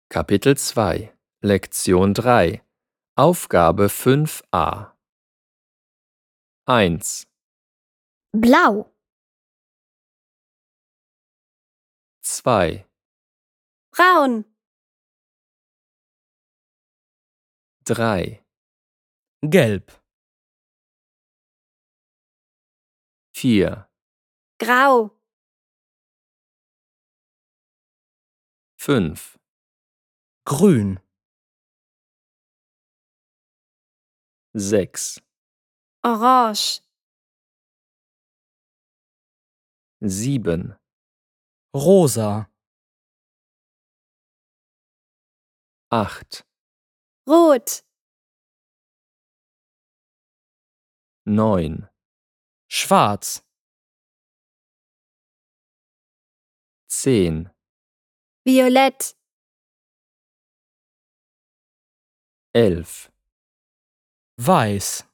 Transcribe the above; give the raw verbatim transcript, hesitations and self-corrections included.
Kapitel zwei, Lektion drei, Aufgabe fünf a. eins, Blau, zwei, braun, drei, Gelb, vier, grau, fünf, Grün, sechs, orange, sieben, Rosa, acht, rot, neun, Schwarz, zehn, violett, elf, Weiß.